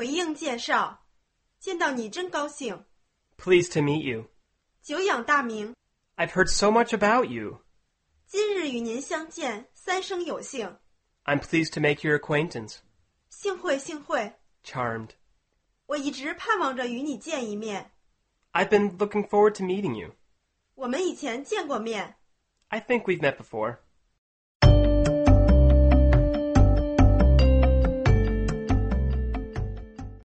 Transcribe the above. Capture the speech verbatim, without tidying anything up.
回应介绍，见到你真高兴。 Pleased to meet you. 久仰大名， I've heard so much about you. 今日与您相见，三生有幸。 I'm pleased to make your acquaintance. 幸会幸会， Charmed. 我一直盼望着与你见一面。 I've been looking forward to meeting you. 我们以前见过面。 I think we've met before.